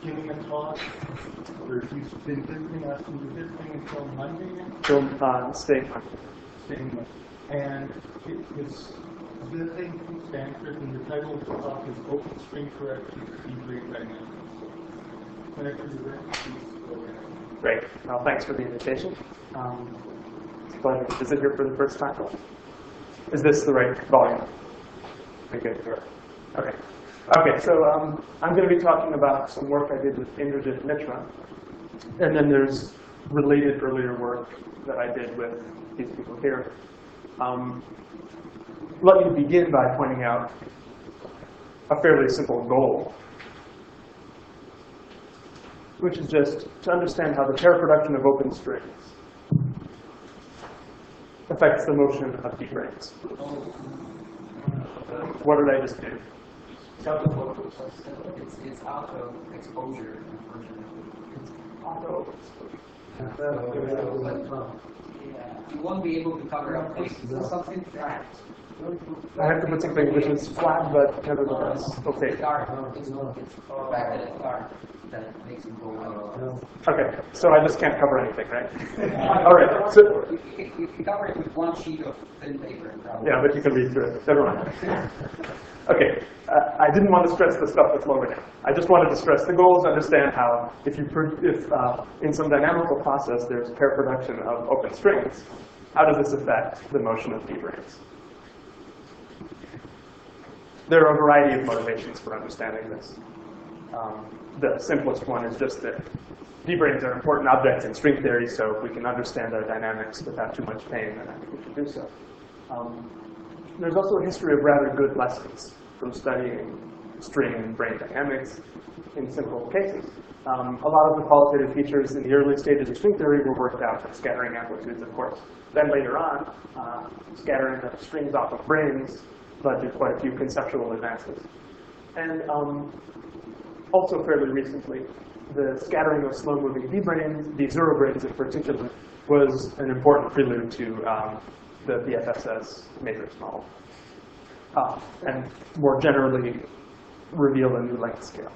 giving a talk, or if you've been visiting us, and you're visiting until Monday? Staying Monday. Staying Monday. And it's visiting from Stanford, and the title of the talk is Open String Correction Debraying Dynamics. Whenever you're ready, please go ahead. Great. Well, thanks for the invitation. It's a pleasure to visit here for the first time. Is this the right volume? Very good. Okay. Okay, so I'm going to be talking about some work I did with Indrajit Mitra. And then there's related earlier work that I did with these people here. Let me begin by pointing out a fairly simple goal, which is just to understand how the pair production of open strings affects the motion of D-branes. What did I just do? It's auto exposure. Auto exposure. You won't be able to cover up places or something. I have to put something which is flat, but nevertheless okay. It's back at the dark that makes it go away. Okay, so I just can't cover anything, right? All right. So You can cover it with one sheet of thin paper. Probably. yeah, but you can read through it. Never mind. Okay, I didn't want to stress the stuff that's lower down. I just wanted to stress the goal is to understand how, if in some dynamical process there's pair production of open strings, how does this affect the motion of D-branes? There are a variety of motivations for understanding this. The simplest one is just that D-branes are important objects in string theory, so if we can understand their dynamics without too much pain, then I think we should do so. There's also a history of rather good lessons from studying string and brane dynamics in simple cases. A lot of the qualitative features in the early stages of string theory were worked out by scattering amplitudes, of course. Then later on, scattering of strings off of branes led to quite a few conceptual advances. And also fairly recently, the scattering of slow-moving D-branes, the zero branes in particular, was an important prelude to the BFSS matrix model. And more generally, reveal a new length scale.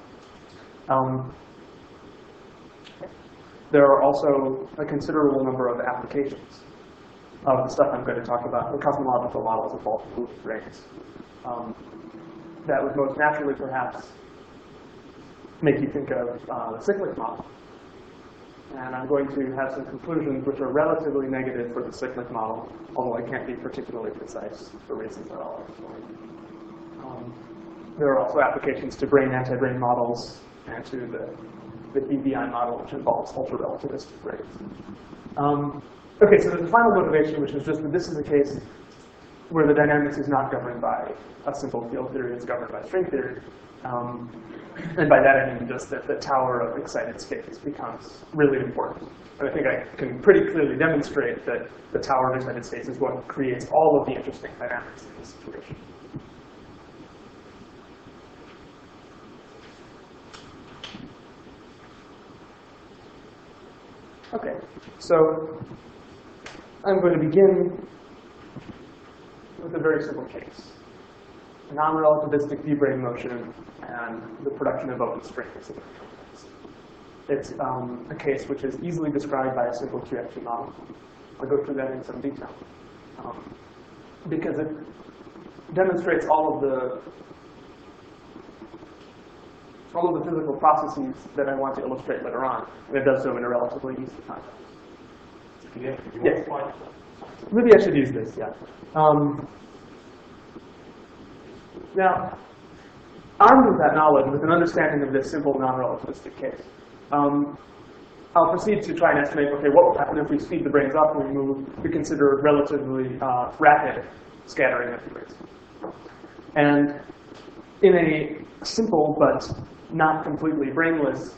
There are also a considerable number of applications of the stuff I'm going to talk about in cosmological models of bulk-moving branes. That would most naturally, perhaps, make you think of the cyclic model. And I'm going to have some conclusions which are relatively negative for the cyclic model, although I can't be particularly precise for reasons that I'll explain. There are also applications to brane anti-brane models and to the DBI model, which involves ultra-relativistic branes. Okay, so there's a final motivation, which is just that this is a case where the dynamics is not governed by a simple field theory, it's governed by string theory. And by that I mean just that the tower of excited states becomes really important. And I think I can pretty clearly demonstrate that the tower of excited states is what creates all of the interesting dynamics in this situation. Okay, so I'm going to begin with a very simple case. A non-relativistic D-brane motion and the production of open strings. It's a case which is easily described by a simple QFT model. I'll go through that in some detail. Because it demonstrates all of the physical processes that I want to illustrate later on, and it does so in a relatively easy context. Yeah. Maybe I should use this, yeah. Now, armed with that knowledge, with an understanding of this simple non-relativistic case, I'll proceed to try and estimate, okay, what will happen if we speed the branes up and we consider relatively rapid scattering of the branes. And in a simple but not completely brainless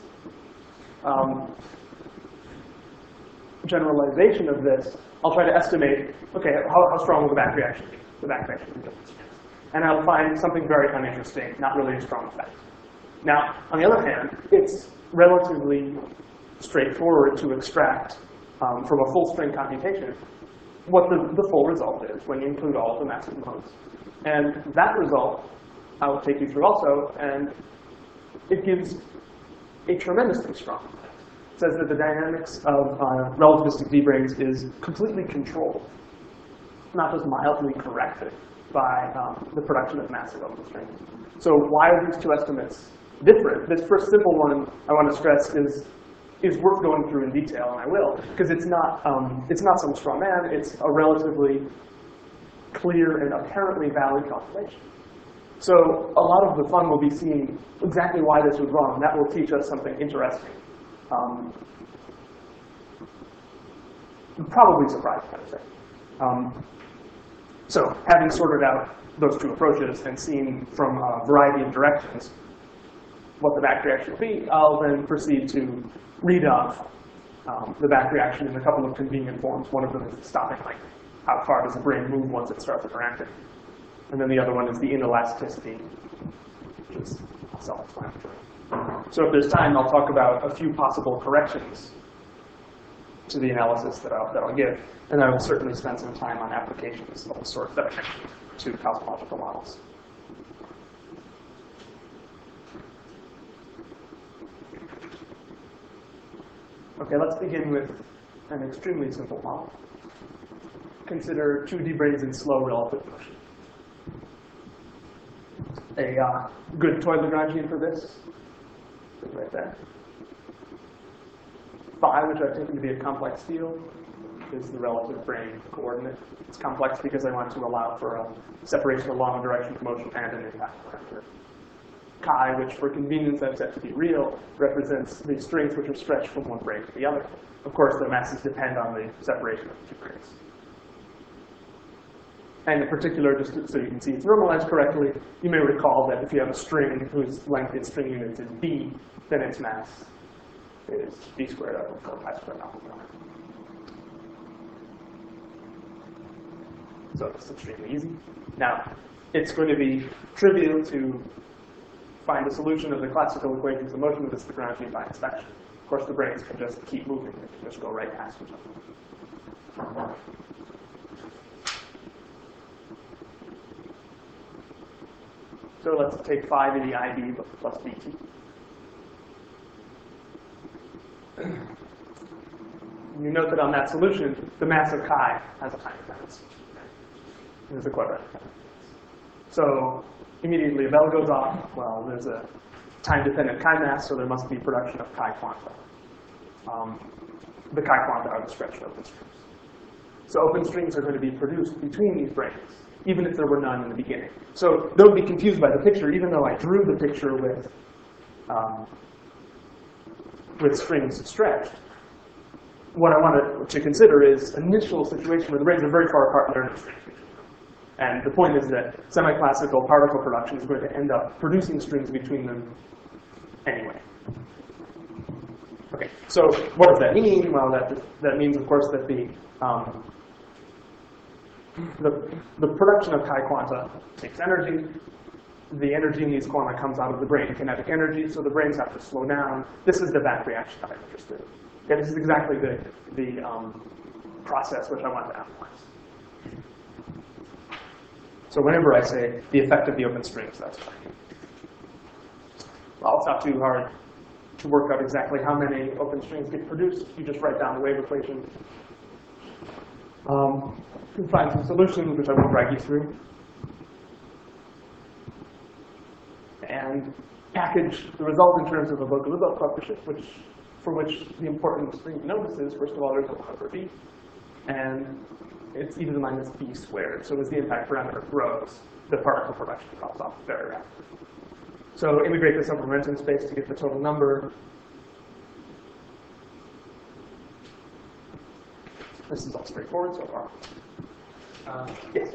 generalization of this, I'll try to estimate, okay, how strong will the back reaction be? The back reaction will be. And I'll find something very uninteresting, not really a strong effect. Now, on the other hand, it's relatively straightforward to extract from a full string computation what the full result is when you include all of the massive modes. And that result I will take you through also, and it gives a tremendously strong effect. It says that the dynamics of relativistic D-branes is completely controlled, not just mildly corrected by the production of massive open strings. So why are these two estimates different? This first simple one I want to stress is worth going through in detail, and I will, because it's not some straw man. It's a relatively clear and apparently valid calculation. So a lot of the fun will be seeing exactly why this was wrong. That will teach us something interesting. Probably surprising, I would say. So having sorted out those two approaches and seen from a variety of directions what the back reaction will be, I'll then proceed to read off the back reaction in a couple of convenient forms. One of them is the stopping length. How far does the brain move once it starts interacting? And then the other one is the inelasticity, which is self-explanatory. So if there's time, I'll talk about a few possible corrections to the analysis that I'll give. And I will certainly spend some time on applications of the sort that I mentioned to cosmological models. Okay, let's begin with an extremely simple model. Consider 2D branes in slow relative motion. A good toy Lagrangian for this is right there. Phi, which I've taken to be a complex field, is the relative brane coordinate. It's complex because I want to allow for a separation along a direction of motion and an impact parameter. Chi, which for convenience I've set to be real, represents the strings which are stretched from one brane to the other. Of course, the masses depend on the separation of the two branes. And in particular, just so you can see it's normalized correctly, you may recall that if you have a string whose length in string units is b, then its mass is b squared over 4 pi squared alpha. So it's extremely easy. Now, it's going to be trivial to find a solution of the classical equations of motion with this Lagrangian by inspection. Of course, the branes can just keep moving. They can just go right past each other. So let's take phi to the IB plus BT. You note that on that solution, the mass of chi has a time dependence. There's a quadratic. So immediately a bell goes off. Well, there's a time-dependent chi mass, so there must be production of chi quanta. The chi quanta are the stretched open strings. So open strings are going to be produced between these branes, even if there were none in the beginning. So don't be confused by the picture, even though I drew the picture with strings stretched. What I want to consider is an initial situation where the branes are very far apart and there are no strings. And the point is that semi-classical particle production is going to end up producing strings between them anyway. Okay, so what does that mean? Well, that means, of course, that the production of chi quanta takes energy. The energy in these quanta comes out of the brane, kinetic energy, so the branes have to slow down. This is the back reaction that I'm interested in. Okay, this is exactly the process which I want to analyze. So whenever I say the effect of the open strings, that's fine. Well, it's not too hard to work out exactly how many open strings get produced. You just write down the wave equation. You can find some solutions, which I won't drag you through. And package the result in terms of a Vogel-Lebow coefficient, for which the important thing to notice is, first of all, there's a number b, and it's e to the minus b squared. So as the impact parameter grows, the particle production drops off very rapidly. So integrate this over momentum space to get the total number. This is all straightforward so far. Yes?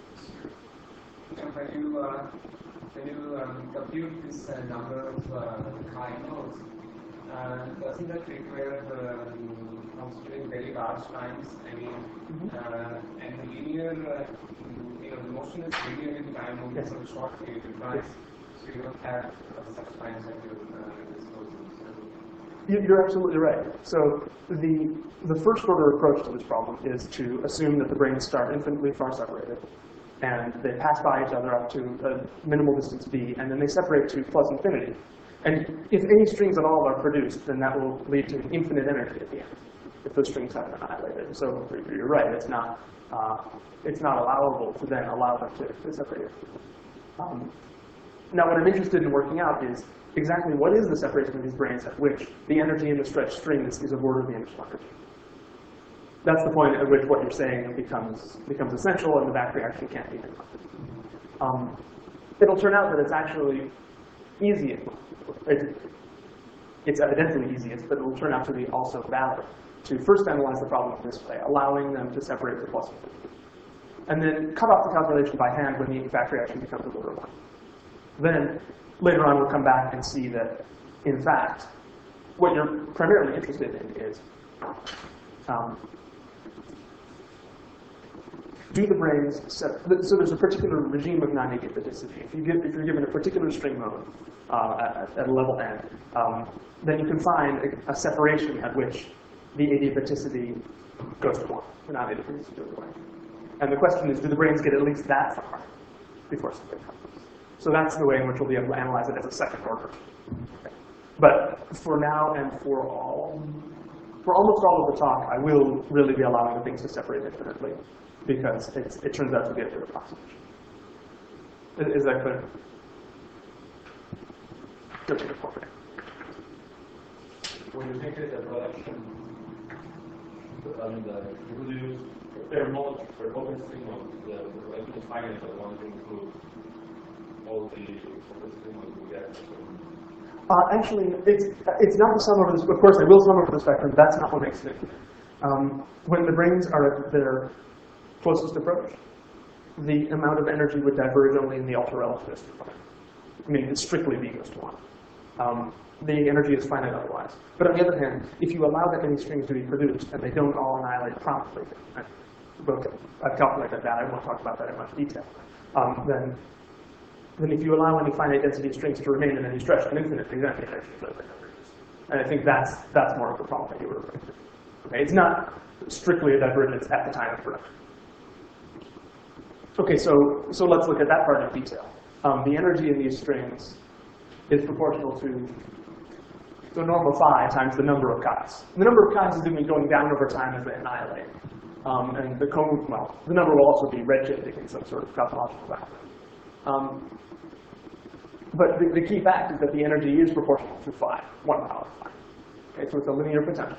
When you compute this number of chi nodes, doesn't that require considering very large times? I mean, and the linear, the motion is linear in time only for a short period of time, so you don't have such times at your disposal. You're absolutely right. So the first order approach to this problem is to assume that the branes start infinitely far separated, and they pass by each other up to a minimal distance b, and then they separate to plus infinity. And if any strings at all are produced, then that will lead to infinite energy at the end, if those strings have been annihilated. So you're right, it's not allowable to then allow them to separate. Now what I'm interested in working out is exactly what is the separation of these branes at which the energy in the stretched strings is of order of the initial energy. That's the point at which what you're saying becomes essential and the back reaction can't be done. It'll turn out that it's actually easiest. It's evidently easiest, but it will turn out to be also valid to first analyze the problem this way, allowing them to separate the plus and then cut off the calculation by hand when the back reaction becomes of order 1. Then later on we'll come back and see that, in fact, what you're primarily interested in is do the branes so there's a particular regime of non-adiabaticity. If you're given a particular string mode at a level n, then you can find a separation at which the adiabaticity goes to 1, the non-adiabaticity goes away. And the question is, do the branes get at least that far before something happens? So that's the way in which we'll be able to analyze it as a second order. Okay. But for now and for almost all of the talk, I will really be allowing the things to separate infinitely, because it turns out to be a good approximation. Is that clear? Go to the point. When you think of the production, I mean, you would use fair knowledge for open signals, the production is finite, but want to include all the open signals we get. Actually, it's not the sum over this. Of course, I will sum over the spectrum. That's not what makes it. When the branes are at their closest approach, the amount of energy would diverge only in the ultra-relativistic part. I mean, it's strictly b goes to 1. The energy is finite otherwise. But on the other hand, if you allow that many strings to be produced and they don't all annihilate promptly, I've calculated that. I won't talk about that in much detail. Then if you allow any finite density of strings to remain in any stretch infinitely, then it actually clearly diverges. And I think that's more of the problem that you were referring to. Okay, it's not strictly a divergence at the time of production. Okay, so let's look at that part in detail. The energy in these strings is proportional to the normal phi times the number of chi's. The number of chi's is going down over time as they annihilate. And the number will also be redshifting in some sort of cosmological fashion. But the key fact is that the energy is proportional to phi, 1 power phi. Okay, so it's a linear potential.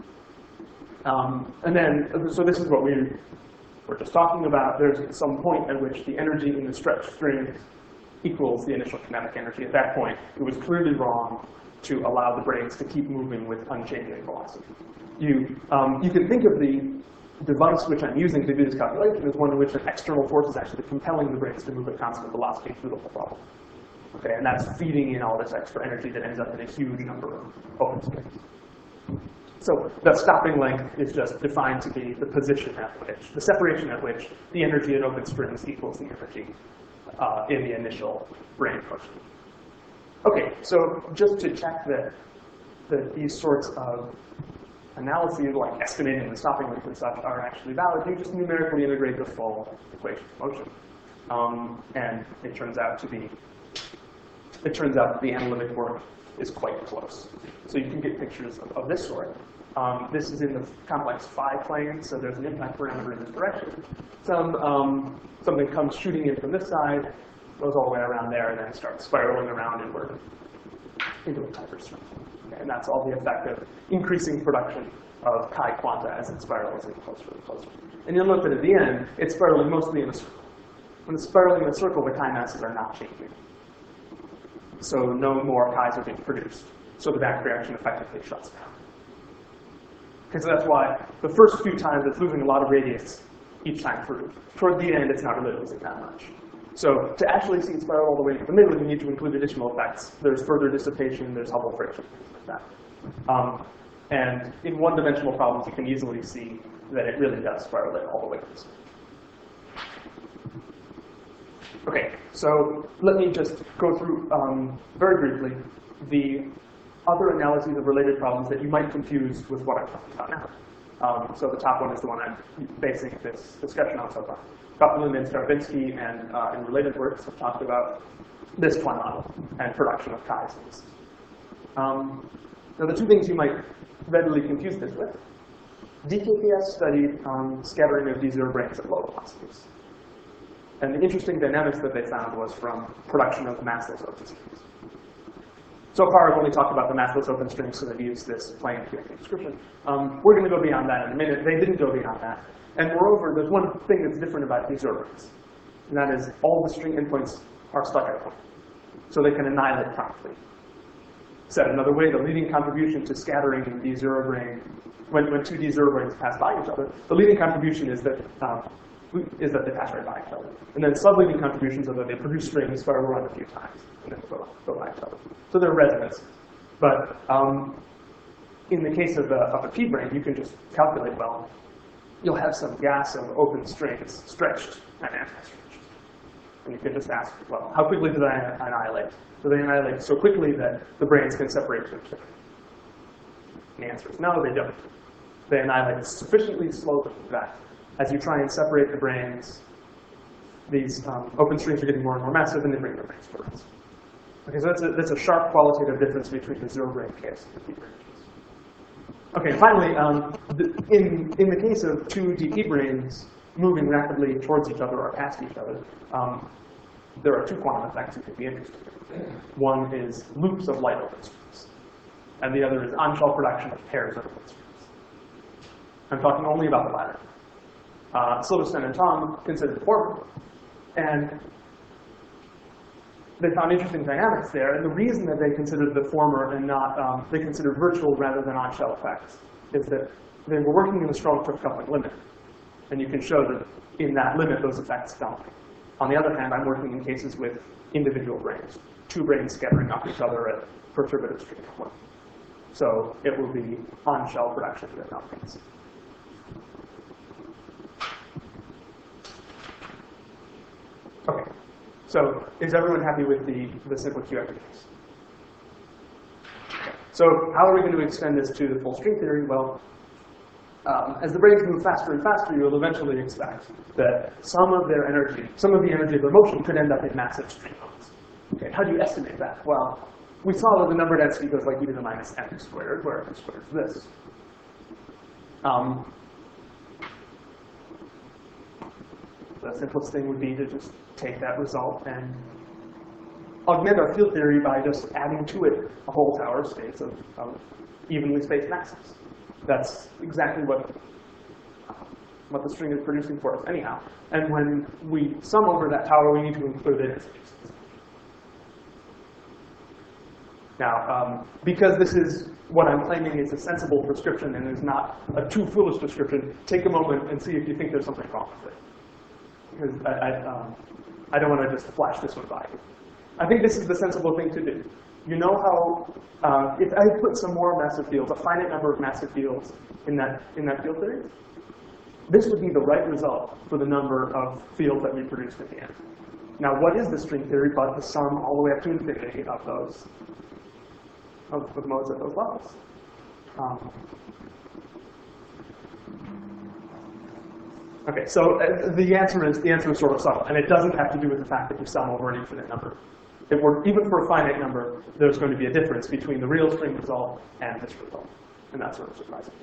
And then, so this is what we're just talking about. There's some point at which the energy in the stretched strings equals the initial kinetic energy. At that point, it was clearly wrong to allow the branes to keep moving with unchanging velocity. You can think of the device which I'm using to do this calculation as one in which an external force is actually compelling the branes to move at constant velocity through the whole problem. Okay, and that's feeding in all this extra energy that ends up in a huge number of open strings. So the stopping length is just defined to be the position at which, the separation at which the energy in open strings equals the energy in the initial brane function. Okay, so just to check that these sorts of analyses, like estimating the stopping length and such, are actually valid, you just numerically integrate the full equation of motion. And it turns out that the analytic work is quite close. So you can get pictures of this sort. This is in the complex phi plane, so there's an impact parameter in this direction. Something comes shooting in from this side, goes all the way around there, and then starts spiraling around inward into a tighter string. Okay, and that's all the effect of increasing production of chi quanta as it spirals in closer and closer. And you'll note that at the end, it's spiraling mostly in a circle. When it's spiraling in a circle, the chi masses are not changing. So no more chi's are being produced. So the back reaction effectively shuts down. Okay, so that's why the first few times it's losing a lot of radius each time through. Toward the end, it's not really losing that much. So to actually see it spiral all the way to the middle, you need to include additional effects. There's further dissipation, there's Hubble friction, things like that. And in one-dimensional problems, you can easily see that it really does spiral it all the way to the center. Okay, so let me just go through very briefly the other analyses of related problems that you might confuse with what I'm talking about now. So the top one is the one I'm basing this discussion on so far. Kotlin and Starvinsky and in related works have talked about this Klein model and production of chi's Now, the two things you might readily confuse this with. DKPS studied scattering of D0 branes at low velocities. And the interesting dynamics that they found was from production of massless open strings. So far, I've only talked about the massless open strings, so they've used this plain QFT description. We're going to go beyond that in a minute. They didn't go beyond that. And moreover, there's one thing that's different about D0 branes, and that is all the string endpoints are stuck at a point, so they can annihilate promptly. Said another way, the leading contribution to scattering D0 brane, when two D0 branes pass by each other, the leading contribution is that they pass right by each other. And then sub-leading contributions are that they produce strings but run a few times and then go by each other. So they're resonance. But in the case of a P brane, you can just calculate, well, you'll have some gas of open strings stretched and anti-stretched. And you can just ask, well, how quickly do they annihilate? Do they annihilate so quickly that the branes can separate from each other? And the answer is no, they don't. They annihilate sufficiently slowly that as you try and separate the branes, these open strings are getting more and more massive, and they bring the branes to rest. Okay, so that's a sharp qualitative difference between the zero brane case and the P branes. Okay, finally, in the case of two DP branes moving rapidly towards each other or past each other, there are two quantum effects that could be interesting. One is loops of light open strings, and the other is on-shell production of pairs of open strings. I'm talking only about the latter. Silverstein and Tom considered the former, and they found interesting dynamics there. And the reason that they considered the former and not, they considered virtual rather than on-shell effects is that they were working in a strong Tripp coupling limit. And you can show that in that limit, those effects don't. On the other hand, I'm working in cases with individual branes, two branes scattering off each other at perturbative string coupling. So it will be on-shell production that happens. Okay, so is everyone happy with the simple QFT case? Okay. So how are we going to extend this to the full string theory? Well, as the branes move faster and faster, you'll eventually expect that some of the energy of their motion could end up in massive string modes. Okay, how do you estimate that? Well, we saw that the number density goes like e to the minus m squared, where m squared is this. The simplest thing would be to just take that result and augment our field theory by just adding to it a whole tower of states of evenly spaced masses. That's exactly what the string is producing for us anyhow. And when we sum over that tower, we need to include it. Now, because this is what I'm claiming is a sensible prescription and is not a too foolish prescription, take a moment and see if you think there's something wrong with it. Because I don't want to just flash this one by. I think this is the sensible thing to do. You know how, if I put some more massive fields, a finite number of massive fields in that field theory, this would be the right result for the number of fields that we produced at the end. Now, what is the string theory but the sum all the way up to infinity of those, of the modes at those levels? Okay, so the answer is sort of subtle, and it doesn't have to do with the fact that you sum over an infinite number. Even for a finite number, there's going to be a difference between the real string result and this result, and that's sort of surprising.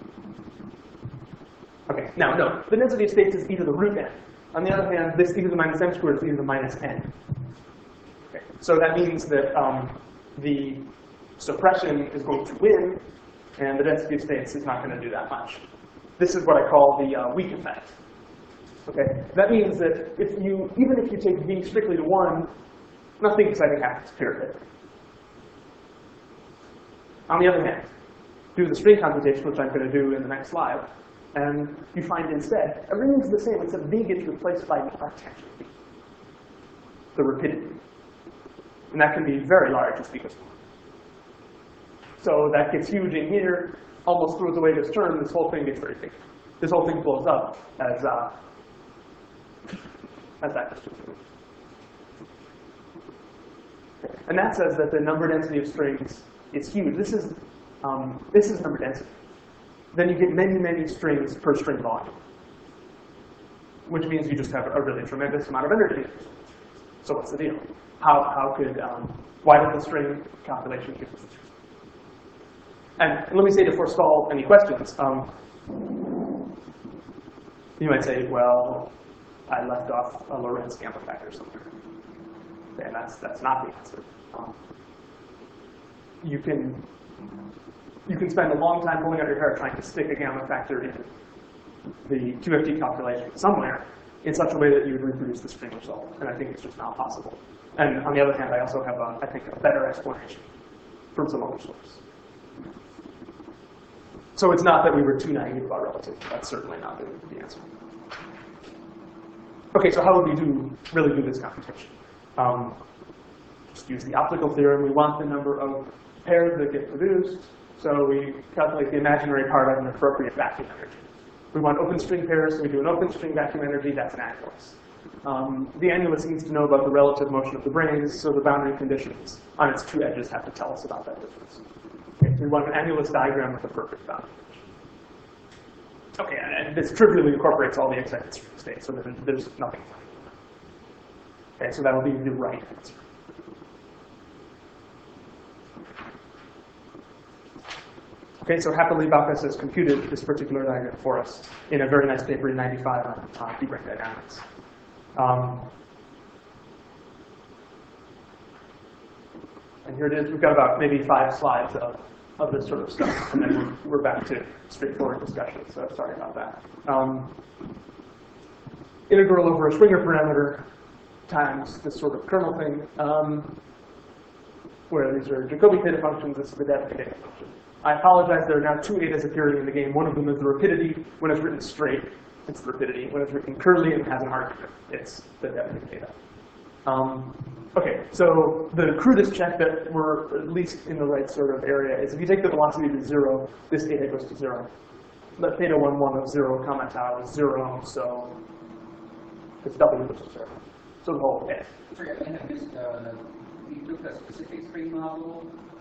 Okay, now no, the density of states is e to the root n. On the other hand, this e to the minus m squared is e to the minus n. Okay, so that means that the suppression is going to win, and the density of states is not going to do that much. This is what I call the weak effect. Okay, that means that even if you take v strictly to 1, nothing exciting happens, period. On the other hand, do the string computation, which I'm going to do in the next slide, and you find instead, everything's the same except v gets replaced by tangent v, the rapidity. And that can be very large just because. So that gets huge in here, almost throws away this term, this whole thing gets very big. This whole thing blows up as that just. And that says that the number density of strings is huge. This is number density. Then you get many, many strings per string volume, which means you just have a really tremendous amount of energy. So what's the deal? Why did the string calculation give us this result? And let me say to forestall any questions, you might say, well, I left off a Lorentz gamma factor somewhere. And that's not the answer. You can spend a long time pulling out your hair trying to stick a gamma factor in the QFT calculation somewhere in such a way that you would reproduce the string result. And I think it's just not possible. And on the other hand, I also have, I think, a better explanation from some other source. So it's not that we were too naive about relativity. That's certainly not the answer. OK, so how would we really do this computation? Just use the optical theorem. We want the number of pairs that get produced. So we calculate the imaginary part of an appropriate vacuum energy. We want open string pairs, so we do an open string vacuum energy. That's an annulus. The annulus needs to know about the relative motion of the branes, so the boundary conditions on its two edges have to tell us about that difference. Okay, so we want an annulus diagram with a perfect boundary condition. Okay, and this trivially incorporates all the expected string states, so there's nothing funny. Okay, so that will be the right answer. Okay, so happily Baucus has computed this particular diagram for us in a very nice paper in '95 on deep brain dynamics. And here it is. We've got about maybe 5 slides of this sort of stuff, and then we're back to straightforward discussion, so sorry about that. Integral over a Schwinger parameter times this sort of kernel thing, where these are Jacobi theta functions. This is the Debye theta function. I apologize, there are now 2 etas appearing in the game. One of them is the rapidity. When it's written straight, it's the rapidity. When it's written curly and has an argument, it's the Debye theta. Okay, so the crudest check that we're at least in the right sort of area is if you take the velocity to 0, this eta goes to 0. Let theta 1, 1 of 0, comma tau is 0, so it's W goes to 0. So the whole A. Sorry, I have missed, you took a specific string model.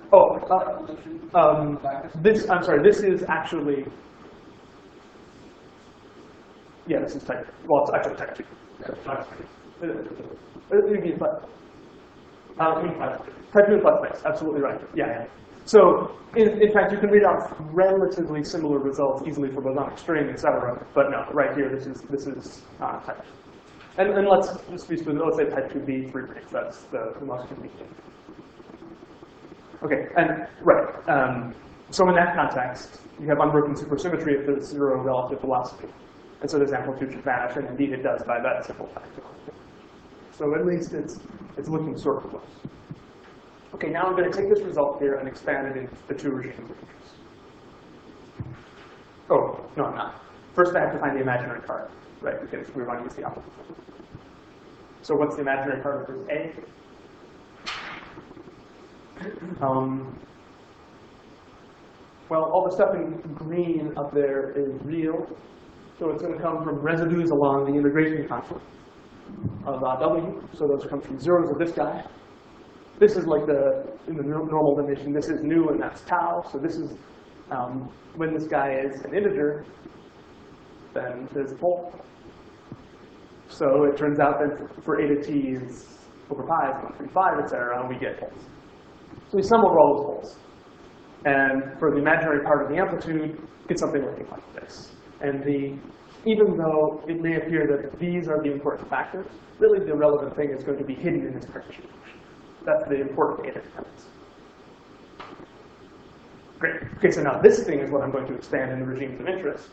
I'm sorry, this is actually, yeah, this is type, well, it's actually type 2. Type 2 and plus base, absolutely right, yeah. So, in fact, you can read out relatively similar results easily for bosonic string, etc. But no, right here, this is type 2. And let's just be specific, let's say type 2B, 3 branes, that's the most convenient. Okay, and right. So in that context, you have unbroken supersymmetry if there's 0 relative velocity. And so this amplitude should vanish, and indeed it does by that simple fact. So at least it's looking sort of close. Okay, now I'm going to take this result here and expand it into the 2 regimes of interest. Oh, no, I'm not. First I have to find the imaginary part, right, because we want to use the optical. So what's the imaginary part of this A? Well, all the stuff in green up there is real. So it's going to come from residues along the integration constant of W. So those come from zeros of this guy. This is like in the normal dimension, this is nu and that's tau. So this is, when this guy is an integer, then there's a pole. So it turns out that for A to T is over pi is 1.35, etc., and we get poles. So we sum over all those poles. And for the imaginary part of the amplitude, get something looking like this. And even though it may appear that these are the important factors, really the relevant thing is going to be hidden in this partition function. That's the important eta dependence. Great. Okay, so now this thing is what I'm going to expand in the regimes of interest.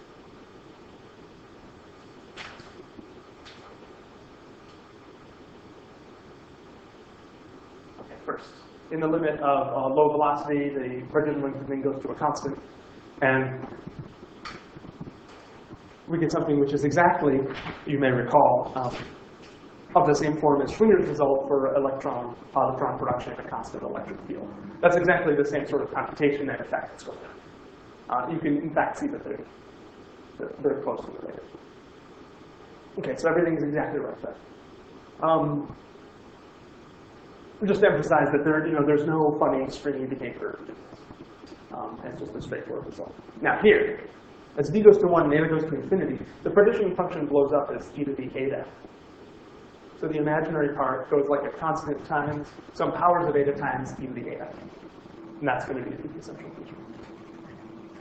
Okay, first, in the limit of low velocity, the Bernoulli thing goes to a constant. And we get something which is exactly, you may recall, of the same form as Schwinger's result for electron-positron production in a constant electric field. That's exactly the same sort of computation and effect that's going on. You can, in fact, see that they're closely related. Okay, so everything is exactly right there. Just to emphasize that there's no funny stringy behavior. It's just a straightforward result. Now here, as v goes to 1 and eta goes to infinity, the partitioning function blows up as e to the eta. So the imaginary part goes like a constant times some powers of eta times e to the eta. And that's going to be the essential feature.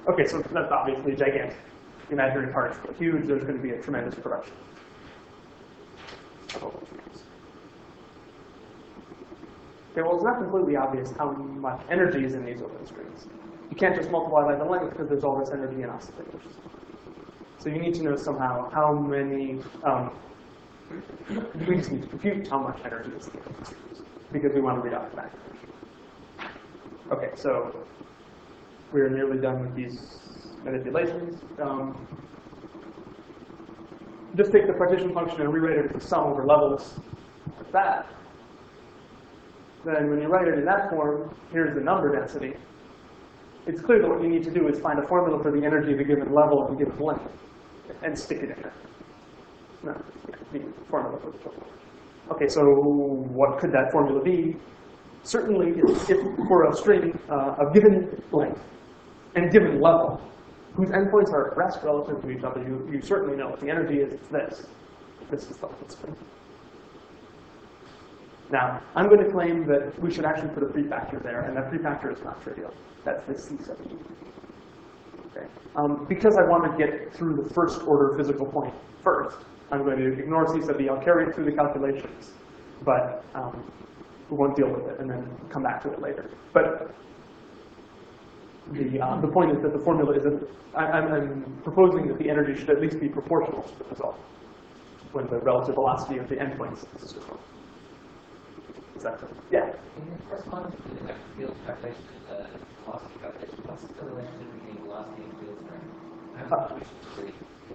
Okay, so that's obviously gigantic. Imaginary particles are huge. There's going to be a tremendous production. Okay, well, it's not completely obvious how much energy is in these open strings. You can't just multiply by the length because there's all this energy in oscillators. So you need to know somehow how many, we just need to compute how much energy is in the open strings because we want to read out the back. Okay, so we're nearly done with these manipulations. Just take the partition function and rewrite it as a sum over levels like that. Then when you write it in that form, here's the number density. It's clear that what you need to do is find a formula for the energy of a given level of a given length and stick it in there. No, the formula for the total. Okay, so what could that formula be? Certainly, if for a string of given length and given level, whose endpoints are at rest relative to each other, you certainly know what the energy is. It's this. This is the whole string. Now, I'm going to claim that we should actually put a prefactor there, and that prefactor is not trivial. That's the C7. Okay. Because I want to get through the first order physical point first, I'm going to ignore C sub E. I'll carry it through the calculations, but we won't deal with it, and then come back to it later. But the point is that the formula isn't. I'm proposing that the energy should at least be proportional to the result when the relative velocity of the endpoints is zero. Exactly. Yeah. In the correspondence to the electric field calculation, velocity calculation, what's the relationship between velocity and field strength? I don't know which is field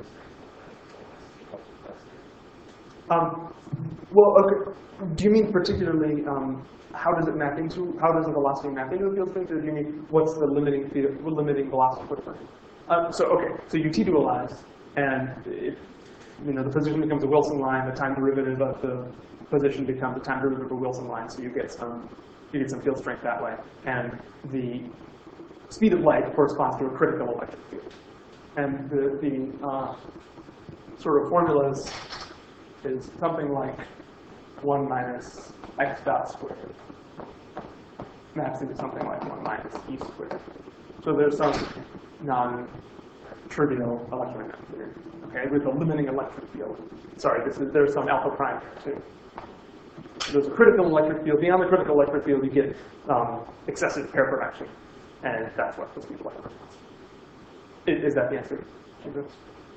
strength. Well, okay. Do you mean particularly how does it map into? How does the velocity map into the field strength, or do you mean what's the limiting velocity footprint? So you T-dualize, and the position becomes a Wilson line. The time derivative of the position becomes the time derivative of a Wilson line, so you get some field strength that way. And the speed of light corresponds to a critical electric field. And the sort of formulas is something like 1 minus x dot squared maps into something like 1 minus e squared. So there's some non-trivial electromagnetic theory, okay, with a limiting electric field. Sorry, there's some alpha prime here too. There's a critical electric field. Beyond the critical electric field, you get excessive pair production, and that's what the speed of light corresponds. Is that the answer to this?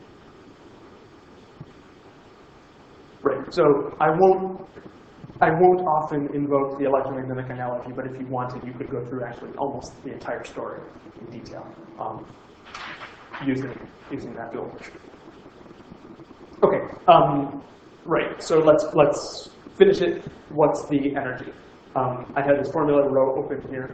Right. So I won't often invoke the electromagnetic analogy, but if you wanted, you could go through actually almost the entire story in detail using that build. Okay. Right. So let's finish it. What's the energy? I had this formula row open here,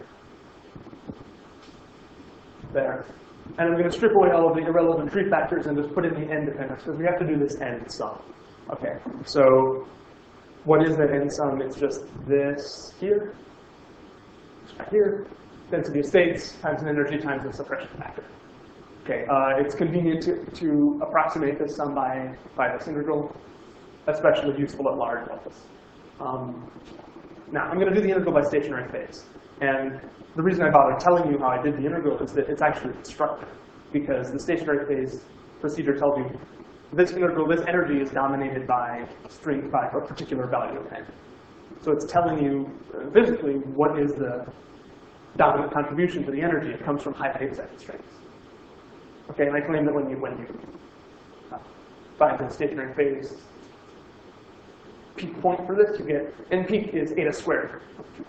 there. And I'm going to strip away all of the irrelevant prefactors and just put in the n dependence, because we have to do this n sum. Okay, so what is that n sum? It's just this here, right here, density of states times an energy times the suppression factor. Okay, it's convenient to approximate this sum by this integral, especially useful at large levels. Now, I'm going to do the integral by stationary phase. And the reason I bother telling you how I did the integral is that it's actually constructive, because the stationary phase procedure tells you this integral, this energy is dominated by a particular value of n. So it's telling you physically what is the dominant contribution to the energy. It comes from high phase-second strings. Okay, and I claim that when you find the stationary phase peak point for this, you get n peak is eta squared.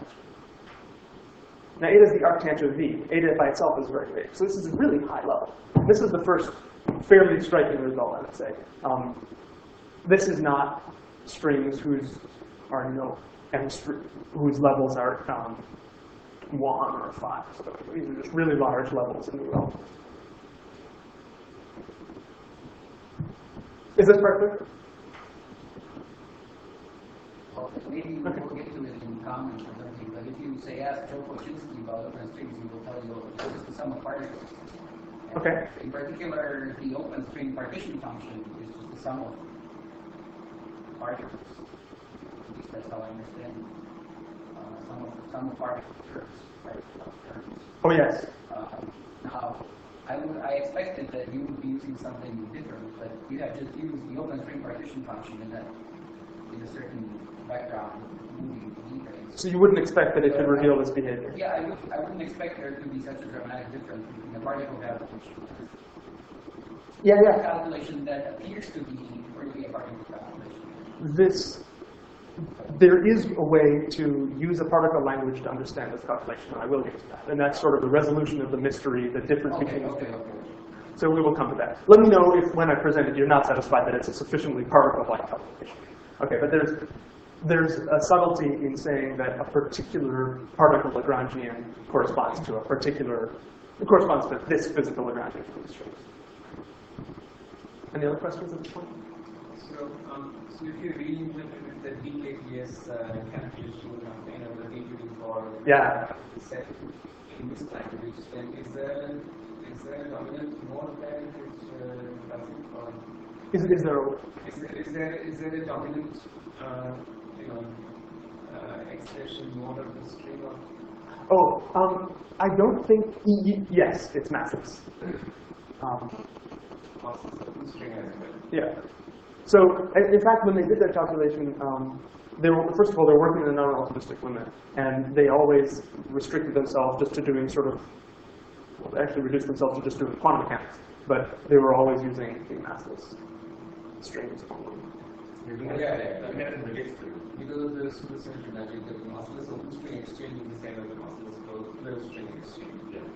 Now, eta is the arctangent of v. Eta by itself is very big. So this is a really high level. This is the first fairly striking result, I would say. This is not strings whose levels are 1 or 5. So these are just really large levels in the world. Is this perfect? Well, maybe we will get to it in comments or something, but if you say ask Joe Koczynski about open strings, he will tell you this is the sum of particles. And Okay. in particular, the open string partition function is just the sum of particles. At least that's how I understand sum of particles. Right? Oh, yes. Now, I I expected that you would be using something different, but you have just used the open string partition function in a certain background moving E-frames. So you wouldn't expect that it could reveal this behavior? Yeah, I wouldn't expect there to be such a dramatic difference between the particle calculation. Yeah, The yeah. calculation that appears to be really a particle calculation. There is a way to use a particle language to understand this calculation, and I will get to that. And that's sort of the resolution of the mystery, the difference between the two. So we will come to that. Let me know if, when I present it, you're not satisfied that it's a sufficiently particle-like calculation. Okay, but there's a subtlety in saying that a particular particle Lagrangian corresponds to this physical Lagrangian constraint. Any other questions at this point? So, so if you reinterpret the DKTS calculation of the DQD for set in this language, then is there a dominant mode there which doesn't, or is there a dominant expression mode of the string of? I don't think. Yes, it's massless. String as well. Yeah. So, in fact, when they did that calculation, first of all, they're working in a non-relativistic limit, and they always restricted themselves just to doing they actually reduced themselves to just doing quantum mechanics, but they were always using the massless strings only. Because of the supersymmetry magic, the massless open string exchange is the same as the massless closed string exchange.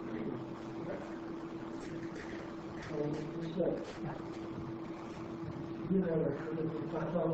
You have a critical cutoff,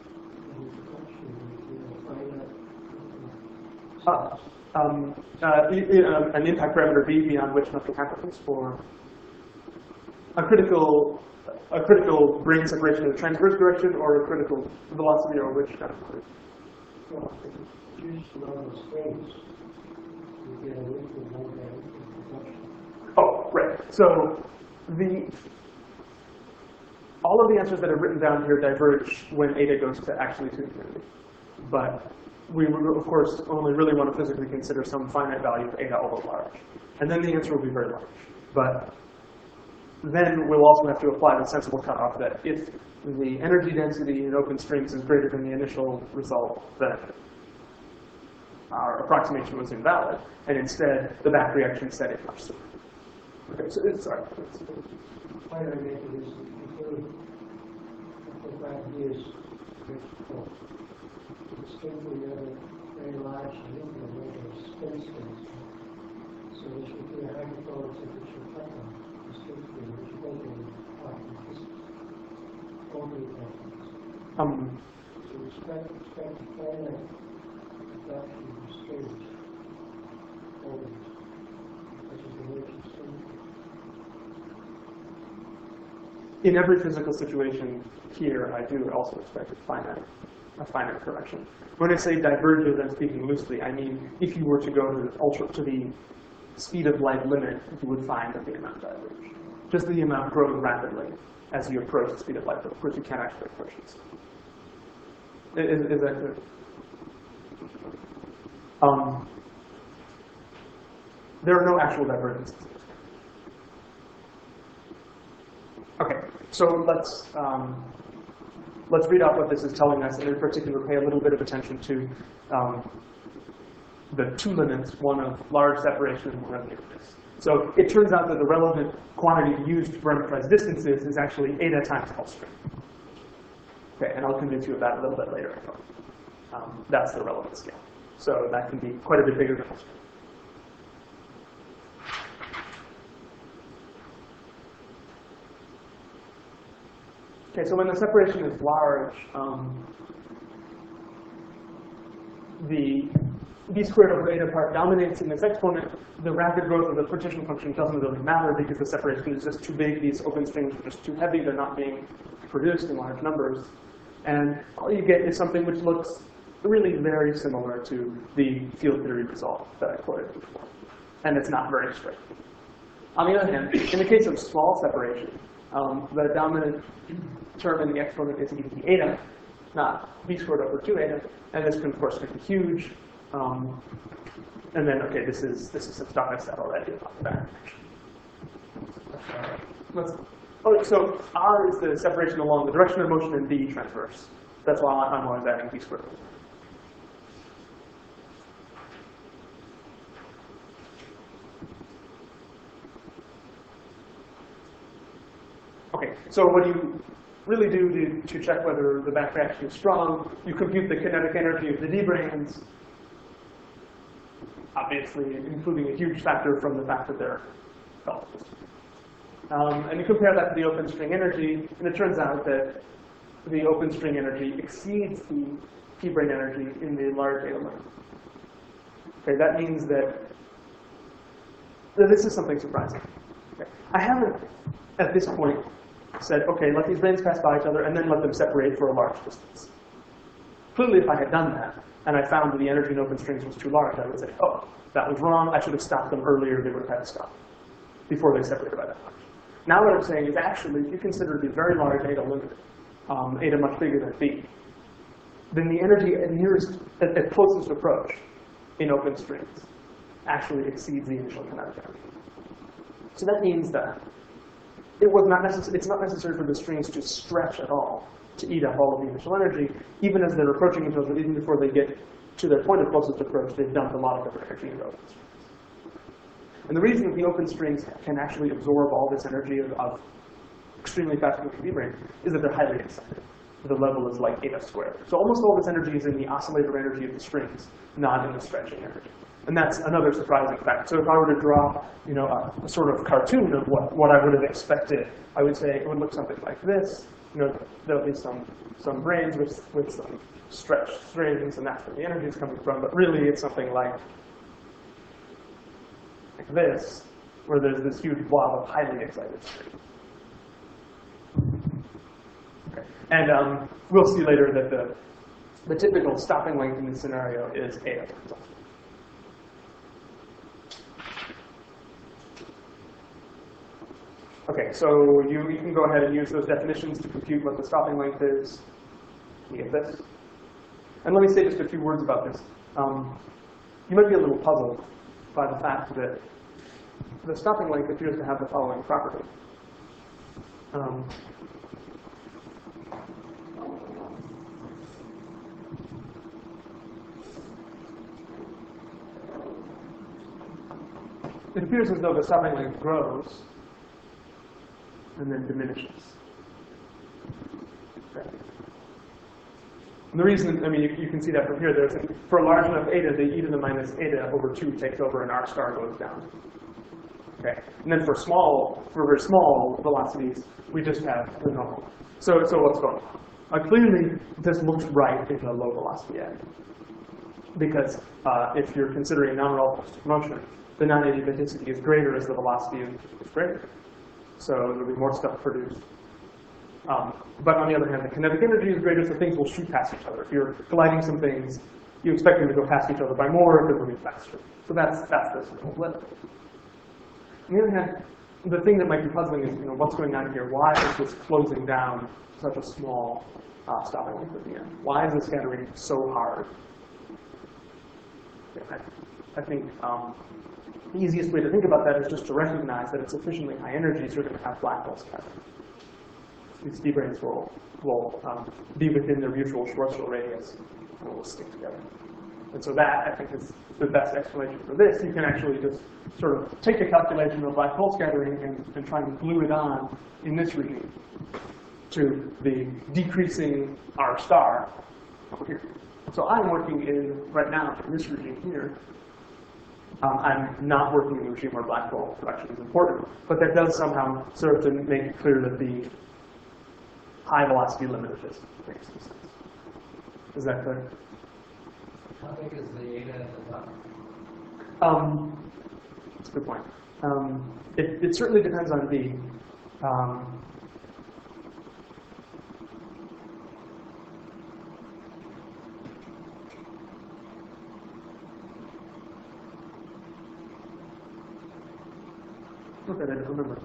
an impact parameter v beyond which nothing happens for a critical brain separation in the transverse direction, or a critical velocity, or which kind of curve? well, use normal strings. You get a liquid one Oh, right. So all of the answers that are written down here diverge when eta goes to actually to infinity. But we, of course, only really want to physically consider some finite value of eta, although large. And then the answer will be very large. But then we'll also have to apply the sensible cutoff that if the energy density in open strings is greater than the initial result, then our approximation was invalid. And instead, the back reaction set it much sooner. Okay, so sorry. Why do I make it is include the ideas it's simply a very large nuclear of space things. So there should be a hypertonic temperature cutoff, distinctly, which open only happens. So expect finite reduction of strings always, which is the nature of strings. In every physical situation here, I do also expect a finite correction. When I say diverges, I'm speaking loosely. I mean, if you were to go to the speed of light limit, you would find that the amount diverged. Just the amount grows rapidly as you approach the speed of light, but of course you can't actually approach it. Is that clear? There are no actual divergences. Okay, so let's read out what this is telling us, and in particular pay a little bit of attention to the two limits, one of large separation and one of nearness. So it turns out that the relevant quantity used to parameterize distances is actually eta times Hall string. Okay, and I'll convince you of that a little bit later. That's the relevant scale. So that can be quite a bit bigger than Hall string. Okay, so when the separation is large, the b squared over eta part dominates in this exponent. The rapid growth of the partition function doesn't really matter because the separation is just too big. These open strings are just too heavy. They're not being produced in large numbers. And all you get is something which looks really very similar to the field theory result that I quoted before. And it's not very strict. On the other hand, in the case of small separation, the dominant term in the exponent is e to the eta, not b squared over 2 eta, and this can of course be huge. And then, okay, this is some stuff I said already about the back connection. So R is the separation along the direction of motion, and B transverse. That's why I'm always adding B squared. Okay, so what do you really do to check whether the back reaction is strong? You compute the kinetic energy of the d-branes, obviously including a huge factor from the fact that they're relatives. And you compare that to the open string energy, and it turns out that the open string energy exceeds the p-brane energy in the large eta length. Okay, that means that this is something surprising. Okay. I haven't, at this point, said, okay, let these branes pass by each other and then let them separate for a large distance. Clearly, if I had done that, and I found that the energy in open strings was too large, I would say, oh, that was wrong. I should have stopped them earlier. They would have had to stop before they separated by that much. Now what I'm saying is actually, if you consider the very large eta limit, eta much bigger than B, then the energy at closest approach in open strings actually exceeds the initial kinetic energy. So that means that it's not necessary for the strings to stretch at all to eat up all of the initial energy, even as they're approaching each other, even before they get to their point of closest approach, they've dumped a lot of their energy into open strings. And the reason that the open strings can actually absorb all this energy of extremely fast moving d-brane is that they're highly excited. The level is like eta squared. So almost all this energy is in the oscillator energy of the strings, not in the stretching energy. And that's another surprising fact. So if I were to draw, a sort of cartoon of what I would have expected, I would say it would look something like this. There'll be some branes with some stretched strings, and that's where the energy is coming from. But really, it's something like this, where there's this huge blob of highly excited strings. Okay. And we'll see later that the typical stopping length in this scenario is eta times alpha. Okay, so you can go ahead and use those definitions to compute what the stopping length is. You get this. And let me say just a few words about this. You might be a little puzzled by the fact that the stopping length appears to have the following property. It appears as though the stopping length grows and then diminishes. Okay. And the reason, you can see that from here, for a large enough eta, the e to the minus eta over 2 takes over and r star goes down. Okay. And then for very small velocities, we just have the normal. So what's going on? Clearly, this looks right in the low velocity end. Because if you're considering non-relativistic motion, the non-adiabaticity is greater as the velocity is greater. So there'll be more stuff produced. But on the other hand, the kinetic energy is greater, so things will shoot past each other. If you're colliding some things, you expect them to go past each other by more if they're moving faster. So that's this little limit. On the other hand, the thing that might be puzzling is, what's going on here? Why is this closing down such a small stopping length at the end? Why is the scattering so hard? I think the easiest way to think about that is just to recognize that at sufficiently high energies, you're going to have black hole scattering. These d-branes will be within their mutual Schwarzschild radius and will stick together. And so that, I think, is the best explanation for this. You can actually just sort of take a calculation of black hole scattering and try and glue it on in this regime to the decreasing R star over here. So I'm working right now in this regime here. I'm not working in the regime where black hole production is important, but that does somehow serve to make it clear that the high velocity limit of this makes some sense. Is that clear? How big is the eta at the top? That's a good point. It certainly depends on the okay, I don't remember.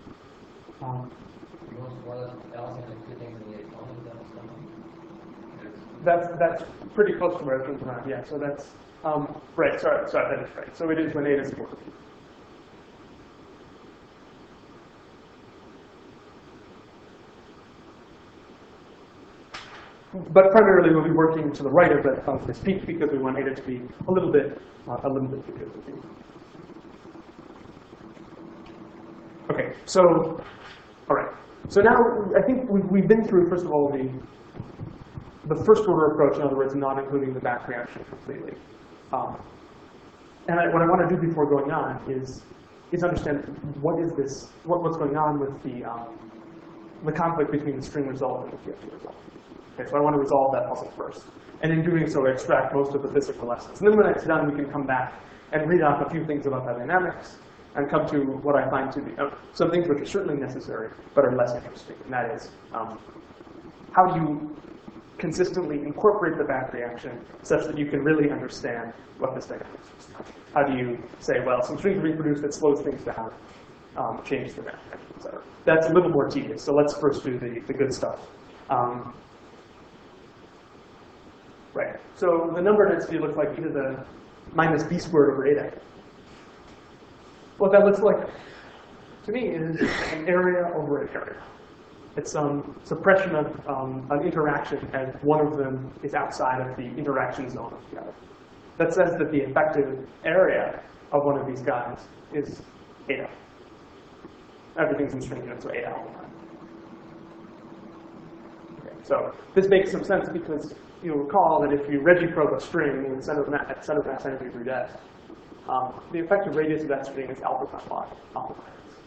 That's pretty close to where it comes around. Yeah, so that's right. Sorry, that is right. So it is when eta is 4. But primarily, we'll be working to the right of this peak because we want eta to be a little bit bigger. Okay, so, all right. So now I think we've been through, first of all, the first order approach, in other words, not including the back reaction completely. And what I want to do before going on is understand what's going on with the conflict between the string result and the TF2 result. Okay, so I want to resolve that puzzle first. And in doing so, I extract most of the physical lessons. And then when it's done, we can come back and read off a few things about the dynamics and come to what I find to be some things which are certainly necessary, but are less interesting. And that is, how do you consistently incorporate the back reaction such that you can really understand what this dynamics is? How do you say, well, some strings reproduce that slows things down, change the back reaction, etc. That's a little more tedious, so let's first do the good stuff. Right, so the number density looks like e to the minus b squared over eta. What that looks like to me is an area over an area. It's some suppression of an interaction, and one of them is outside of the interaction zone of the other. That says that the effective area of one of these guys is eta. Everything's in string units, so eta all the time. Okay, so this makes some sense because you'll recall that if you regiprobe a string with center of mass energy through depth, the effective radius of that string is alpha times alpha.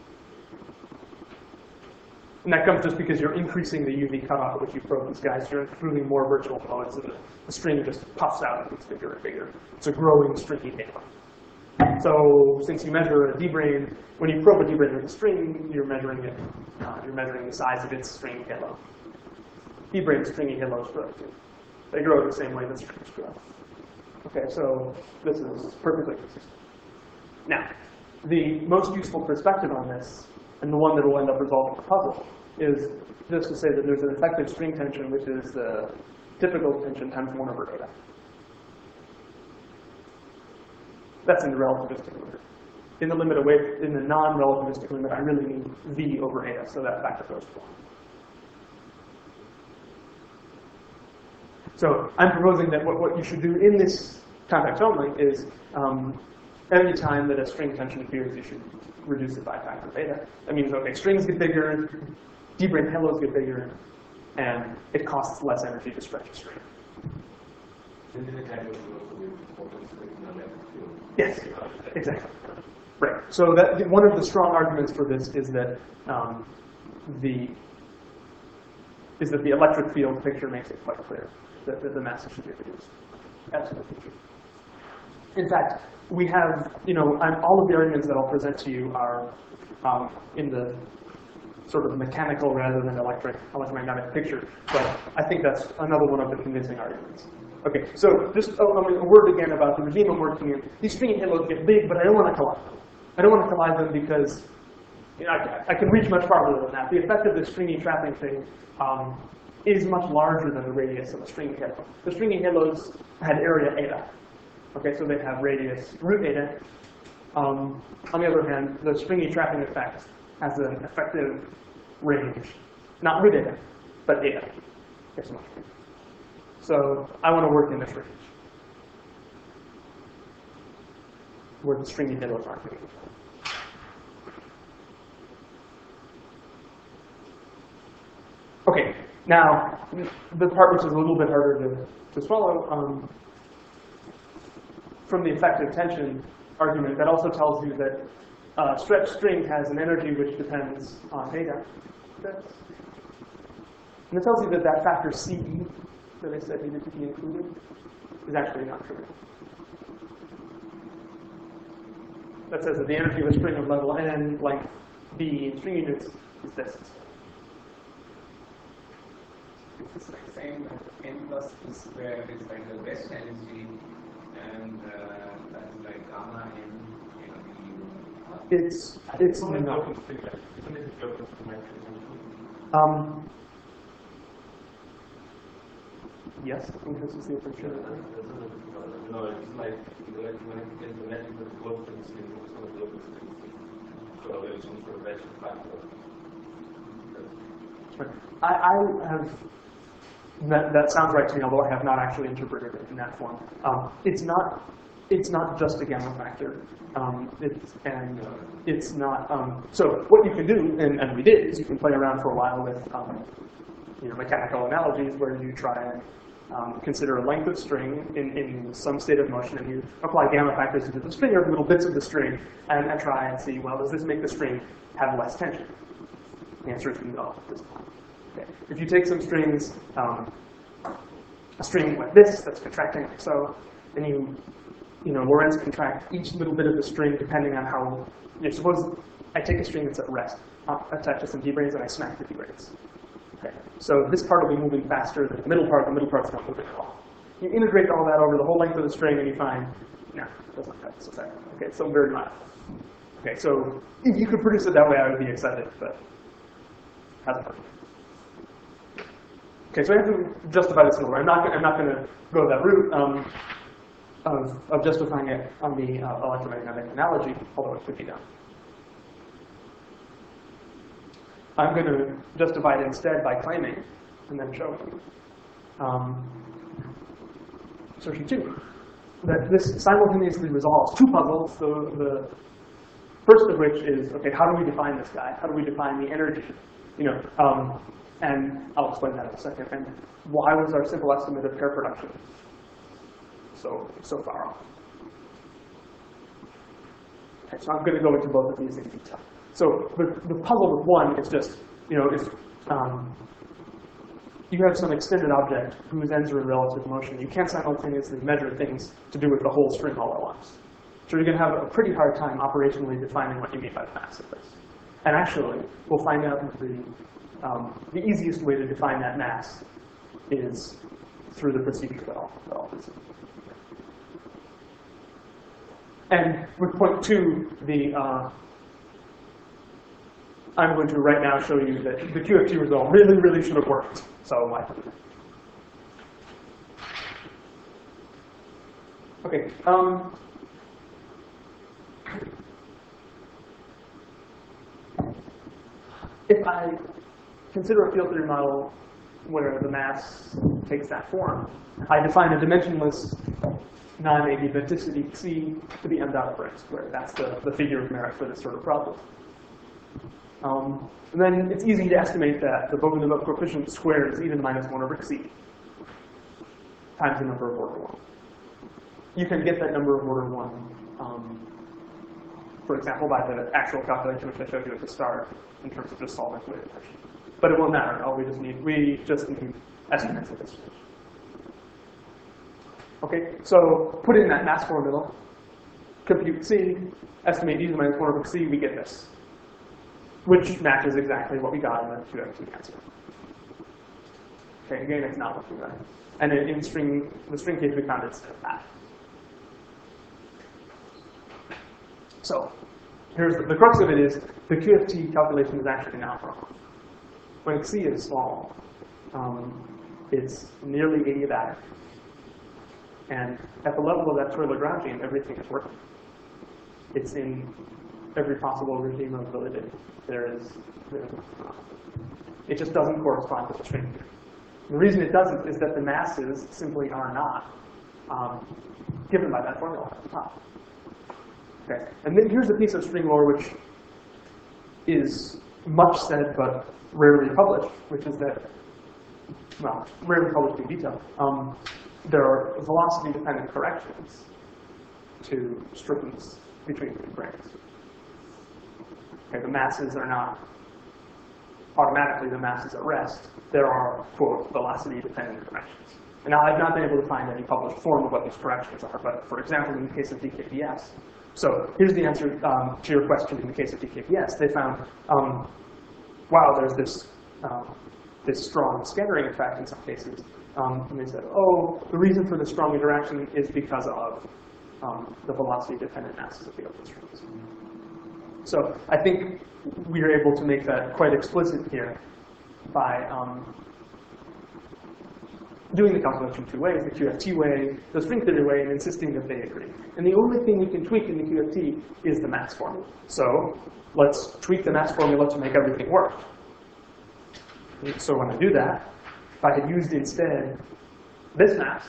And that comes just because you're increasing the UV cutoff at which you probe these guys. You're including more virtual modes, and the string just puffs out and gets bigger and bigger. It's a growing stringy halo. So since you measure a D-brane, when you probe a D-brane with a string, you're measuring it. You're measuring the size of its string halo. D-brane stringy halos grow too. They grow the same way that strings grow. Okay, so this is perfectly consistent. Now, the most useful perspective on this, and the one that will end up resolving the puzzle, is just to say that there's an effective string tension, which is the typical tension times 1 over eta. That's in the relativistic limit. In the limit away, in the non-relativistic limit, I really mean v over eta, so that factor goes to 1. So I'm proposing that what you should do in this context only is every time that a string tension appears, you should reduce it by a factor of eta. That means, okay, strings get bigger, D-brane halos get bigger, and it costs less energy to stretch a string. Yes, exactly. Right. So that one of the strong arguments for this is that the electric field picture makes it quite clear that the masses should be reduced. Absolutely true. In fact, we have, all of the arguments that I'll present to you are in the sort of mechanical rather than electromagnetic picture, but I think that's another one of the convincing arguments. Okay, so just a word again about the regime I'm working in. These stringy halos get big, but I don't want to collide them. I don't want to collide them because I can reach much farther than that. The effect of this stringy trapping thing is much larger than the radius of a stringy halo. The stringy halos had area eta. Okay, so they have radius root eta. On the other hand, the stringy trapping effect has an effective range, not root eta, but eta. Okay, so I want to work in this range, where the stringy halos aren't getting. Okay, now the part which is a little bit harder to swallow, from the effective tension argument, that also tells you that a stretched string has an energy which depends on eta. And it tells you that that factor CE that I said needed to be included is actually not true. That says that the energy of a string of level n, length b in string units, is this. It's like saying that n plus b squared is like the best energy, and that's like gamma n. It's not. Yes, I think this is the approach. No, it's like when it gets the magic with the close to the string, it's going to look at the string. So there's some sort of ratio factor. I have That sounds right to me, although I have not actually interpreted it in that form. It's not just a gamma factor. It's not. So what you can do, and we did, is you can play around for a while with mechanical analogies where you try and consider a length of string in some state of motion, and you apply gamma factors into the string or little bits of the string, and try and see, well, does this make the string have less tension? The answer is no at this point. Okay. If you take some strings, a string like this that's contracting like so, and you Lorentz contract each little bit of the string depending on how. Suppose I take a string that's at rest, attach to some d-branes, and I smack the d-branes. Okay. So this part will be moving faster than the middle part's not moving at all. You integrate all that over the whole length of the string, and you find, no, it doesn't cut so fast. Okay, it's so very mild. Okay, so if you could produce it that way, I would be excited, but hasn't worked. Okay, so I have to justify this in a way. I'm not going to go that route of justifying it on the electromagnetic analogy, although it could be done. I'm going to justify it instead by claiming, and then showing you, assertion 2, that this simultaneously resolves two puzzles. The first of which is, okay, how do we define this guy? How do we define the energy? And I'll explain that in a second. And why was our simple estimate of pair production so far off? Okay, so I'm going to go into both of these in detail. So the puzzle with one is just, you have some extended object whose ends are in relative motion. You can't simultaneously measure things to do with the whole string all at once. So you're going to have a pretty hard time operationally defining what you mean by the mass of this. And actually, we'll find out that the easiest way to define that mass is through the procedure that I'll visit. And with point 2, I'm going to right now show you that the QFT result really should have worked. So okay. If I consider a field theory model where the mass takes that form, I define a dimensionless non-adiabaticity C to be m dot over x squared. That's the figure of merit for this sort of problem. And then it's easy to estimate that the Bogdanov coefficient squared is e to the minus 1 over c times the number of order 1. You can get that number of order 1, for example, by the actual calculation which I showed you at the start in terms of just solving fluid infection. But it won't matter. We just need estimates of this. Okay, so put in that mass formula, compute c, estimate e to the minus 1 over c, we get this, which matches exactly what we got in the QFT answer. Okay, again, it's not looking right. And in the string case, we found it's that. So here's the crux of it is the QFT calculation is actually not wrong. When c is small, it's nearly adiabatic. And at the level of that toy Lagrangian, everything is working. It's in every possible regime of validity. It just doesn't correspond with the string theory. The reason it doesn't is that the masses simply are not given by that formula at the top. Okay. And then here's a piece of string lore which is much said but rarely published, which is that, well, rarely published in detail. There are velocity-dependent corrections to strings between the branes. Okay, the masses are not automatically the masses at rest. There are, quote, velocity-dependent corrections. And now I've not been able to find any published form of what these corrections are, but for example, in the case of DKBS. So here's the answer to your question in the case of DKBS. They found, wow, there's this strong scattering effect in some cases. And they said, oh, the reason for the strong interaction is because of the velocity-dependent masses of the open strings. So I think we are able to make that quite explicit here by doing the calculation two ways, the QFT way, the string theory way, and insisting that they agree. And the only thing we can tweak in the QFT is the mass formula. So let's tweak the mass formula to make everything work. So when I do that, If I had used instead this mass,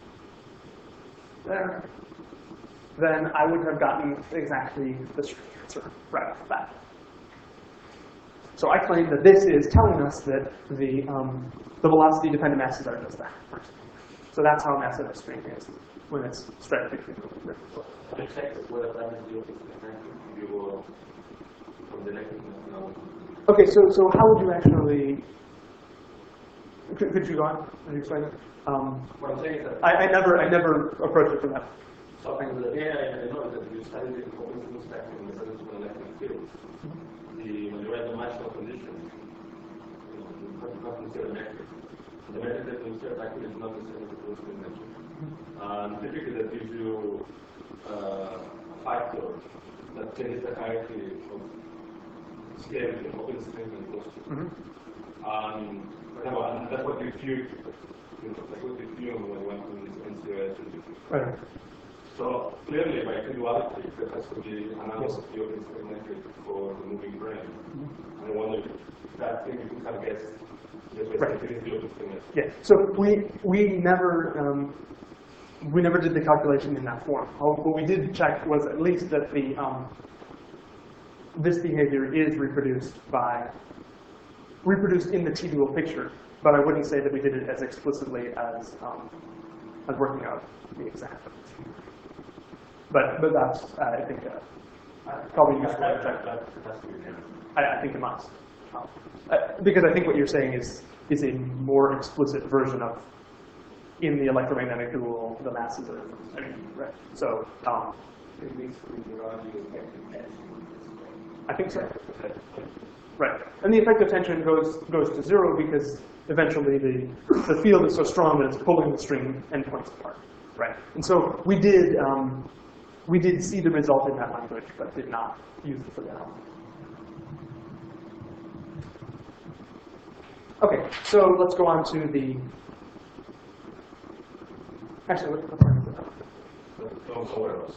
there, then I would have gotten exactly the straight answer right off the bat. So I claim that this is telling us that the velocity-dependent masses are just that. So that's how massive a string is when it's strictly frequent. I checked whether that is the opposite if you go from the negative now. Okay, so how would you actually? Could you go on? Could you explain it? What I'm saying is that I never approached it from that. something that I know that you studied the open string spectrum in the sense of electric fields. When you write the marginal condition, you have not consider metric. The metric that you insert actually is not necessarily the full string metric. Typically that gives you a factor that changes the hierarchy of scaling of open string and closed string. And that's what you feel, like what you feel when you went to this NCOS. Right. So clearly, if I can do other things, there has to be analogous of the open string metric for the moving brain. And I wonder if that thing you could have guessed just by taking the open string metric. Yeah. So we never did the calculation in that form. What we did check was at least that the this behavior is reproduced in the T-dual picture, but I wouldn't say that we did it as explicitly as working out the exact. But that's I think probably useful to check. That has to be there. I think it must, because I think what you're saying is a more explicit version of in the electromagnetic dual the masses are. I mean, right. So It means we I think so. Right. And the effective tension goes to zero because eventually the field is so strong that it's pulling the string endpoints apart. Right. And so we did see the result in that language, but did not use it for that. Okay, so let's go on to the. Actually, let's go on to Somewhere else.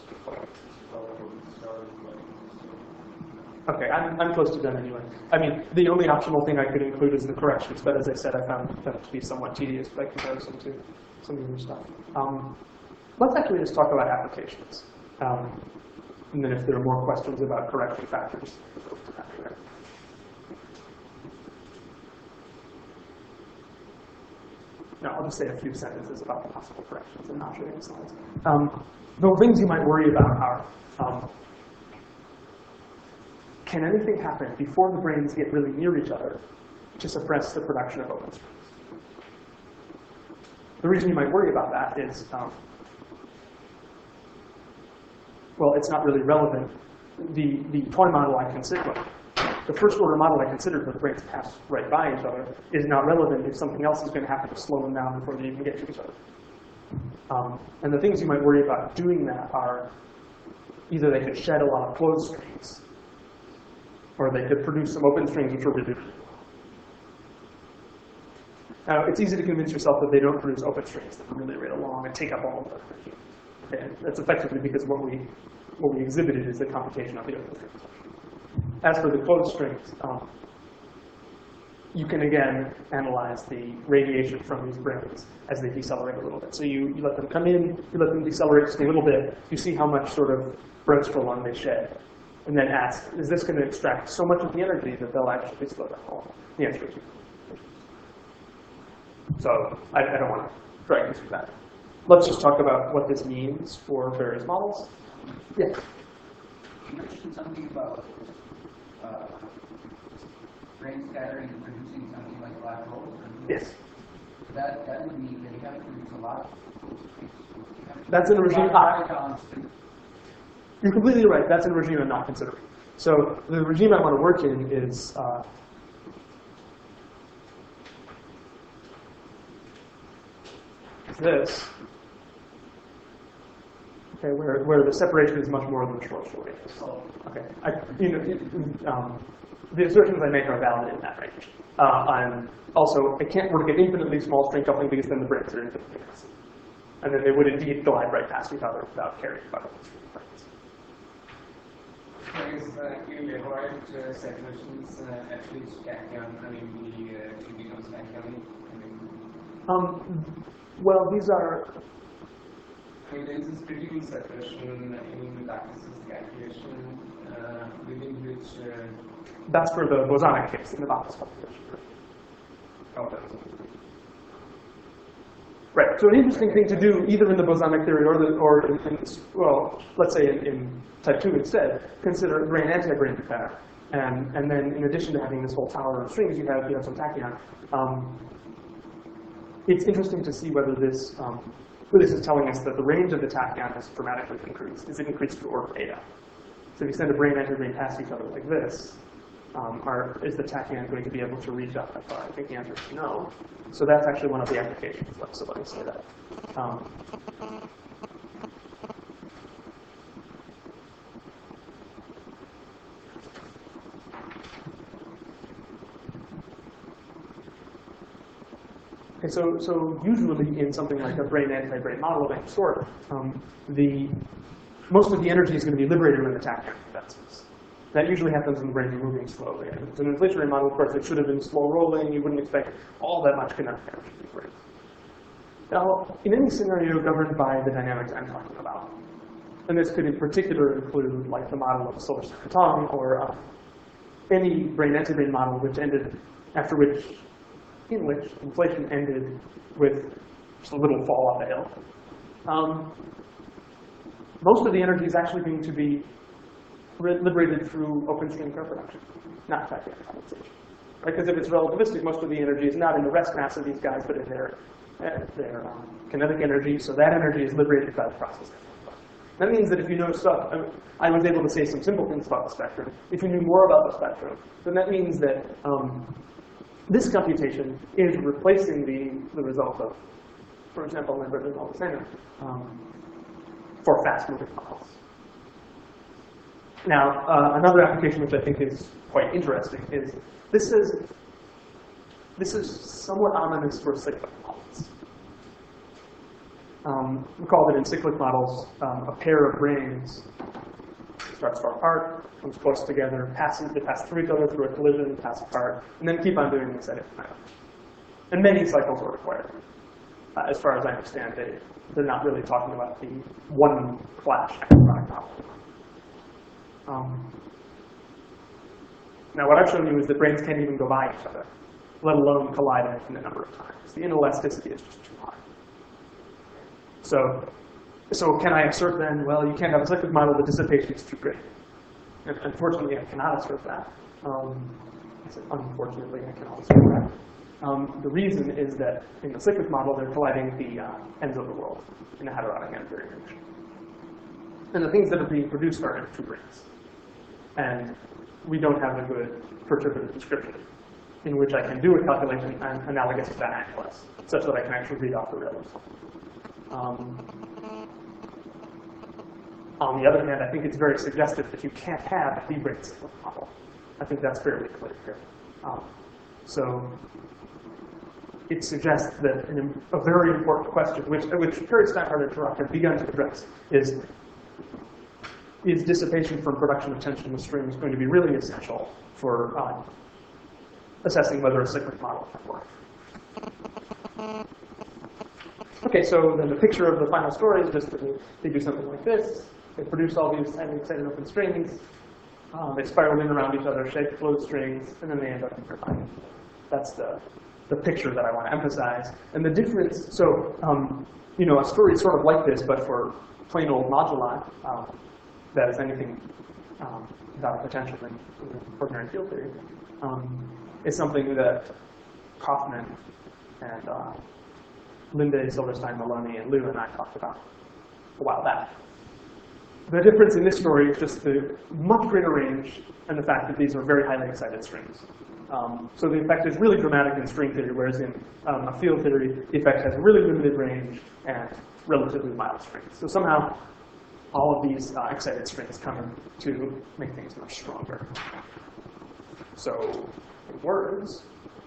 Okay, I'm close to done anyway. I mean, the only optional thing I could include is the corrections, but as I said, I found that to be somewhat tedious by comparison to some of the other stuff. Let's actually just talk about applications. And then if there are more questions about correction factors, no, I'll just say a few sentences about the possible corrections and not show you any slides. The things you might worry about are, can anything happen before the brains get really near each other to suppress the production of open strings? The reason you might worry about that is, well, it's not really relevant. The toy model I considered, the first order model I considered where the brains pass right by each other is not relevant if something else is going to happen to slow them down before they even get to each other. And the things you might worry about doing that are either they could shed a lot of closed strings, or they could produce some open strings which are reduced. Now, it's easy to convince yourself that they don't produce open strings that really rate along and take up all of the energy. And that's effectively because what we exhibited is the computation of the open strings. As for the closed strings, you can again analyze the radiation from these brains as they decelerate a little bit. So you let them come in, you let them decelerate just a little bit, you see how much sort of bremsstrahlung they shed. And then ask, is this going to extract so much of the energy that they'll actually slow down along? The answer is yes. So I don't want to drag you through that. Let's just talk about what this means for various models. Yeah. You mentioned something about brain scattering and producing something like black holes. Yes. That would mean that you have to produce a lot. That's in a regime. You're completely right. That's in a regime I'm not considering. So the regime I want to work in is this. Okay, where the separation is much more than the short radius. Okay, the assertions I make are valid in that range. I can't work at infinitely small string coupling because then the brains are infinitely massive. And then they would indeed glide right past each other without carrying about brains. You avoid separations at which tachyon, the T becomes tachyon. Well, these are, I mean, there is this critical separation in lattices calculation within which that's for the bosonic case in the lattice calculation. Oh, right. So an interesting thing to do, either in the bosonic theory or in well, let's say in type 2 instead, consider brane anti-brane pair. And then in addition to having this whole tower of strings, you have some tachyon. It's interesting to see whether this is telling us that the range of the tachyon has dramatically increased. Is it increased to order eta? So if you send a brane anti-brane past each other like this, is the tachyon going to be able to reach out that far? I think the answer is no. So that's actually one of the applications. So let me say that. Okay, so usually in something like a brane anti-brane model of any sort, most of the energy is going to be liberated when the tachyon condenses. That usually happens when the brain is moving slowly. And if it's an inflationary model, of course, it should have been slow rolling. You wouldn't expect all that much kinetic energy to be liberated. Now, in any scenario governed by the dynamics I'm talking about, and this could in particular include like the model of a solar cyclotron or any brane anti-brane model in which inflation ended with just a little fall off the hill. Most of the energy is actually going to be liberated through open string pair production, not tachyon condensation. Right? Because if it's relativistic, most of the energy is not in the rest mass of these guys, but in their kinetic energy. So that energy is liberated by the process. That means that if you know stuff, I was able to say some simple things about the spectrum. If you knew more about the spectrum, then that means that this computation is replacing the result of, for example, Lambert and Alexander for fast-moving models. Now, another application which I think is quite interesting is this is somewhat ominous for cyclic models. Recall that in cyclic models, a pair of branes starts far apart, comes close together, they pass through each other through a collision, pass apart, and then keep on doing this at infinitum. And many cycles are required. As far as I understand, they're not really talking about the one flash electronic model. Now, what I've shown you is that branes can't even go by each other, let alone collide an infinite number of times. The inelasticity is just too high. So can I assert then, well, you can't have a cyclic model, the dissipation is too great? And unfortunately, I cannot assert that. Unfortunately, I cannot assert that. The reason is that in the cyclic model, they're colliding the ends of the world in a heterotic end variation. And the things that are being produced are in two branes. And we don't have a good perturbative description in which I can do a calculation analogous to Van Ackles, such that I can actually read off the rails. On the other hand, I think it's very suggestive that you can't have a brane cyclic model. I think that's fairly clear here. So it suggests that a very important question, which Perry, Steinhardt, and Turok have begun to address, is dissipation from production of tensionless strings going to be really essential for assessing whether a cyclic model can work? Okay, so then the picture of the final story is just that they do something like this. They produce all these highly excited open strings. They spiral in around each other, shape float strings, and then they end up in turbine. That's the picture that I want to emphasize. And the difference, so a story is sort of like this, but for plain old moduli, that is anything without a potential in ordinary field theory, is something that Kaufman and Linde, Silverstein, Maloney, and Liu and I talked about a while back. The difference in this story is just the much greater range and the fact that these are very highly excited strings. So the effect is really dramatic in string theory, whereas in a field theory, the effect has really limited range and relatively mild strings. So somehow, all of these excited strings come in to make things much stronger. So, in words,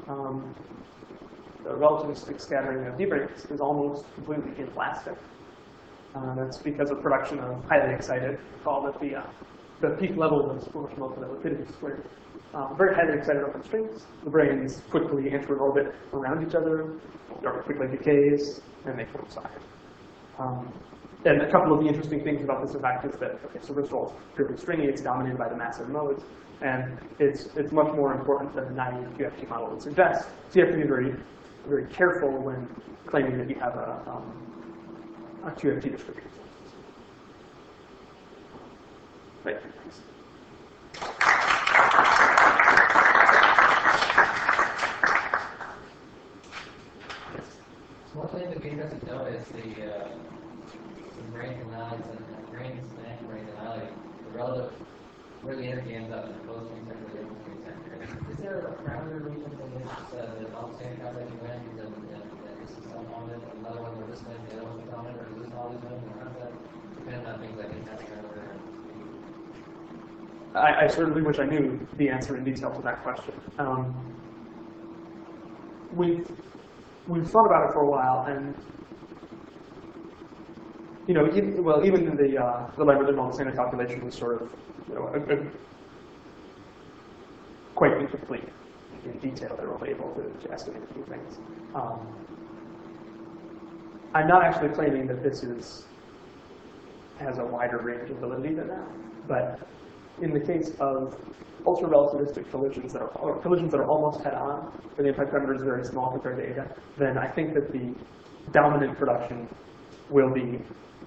the relativistic scattering of d-branes is almost completely inelastic. That's because of production of highly excited. Recall that the peak level is proportional to the rapidity squared. very highly excited open strings. The brains quickly enter an orbit around each other, or quickly decays, and they form socket. And a couple of the interesting things about this, in fact, is that, okay, so first of all, it's purely stringy, it's dominated by the massive modes, and it's much more important than the naive QFT model would suggest. So you have to be very, very careful when claiming that you have a QFT description. Right. So one thing that we doesn't know is the brain canals and brains and brain canali, the relative where the energy ends up in the closed string center, the open string center. Is there a parameter region that all the same calculation wins and this is some on it, another one where this wins, the other one's on it, or is this all these wins, or how does that depend on things like intensity or whatever? I certainly wish I knew the answer in detail to that question. We've thought about it for a while, and you know, even in the language model standard calculation was sort of, you know, quite incomplete in detail. They were only able to estimate a few things. I'm not actually claiming that this has a wider range of validity than that, but in the case of ultra-relativistic collisions that are almost head-on, where the impact parameter is very small compared to eta, then I think that the dominant production will be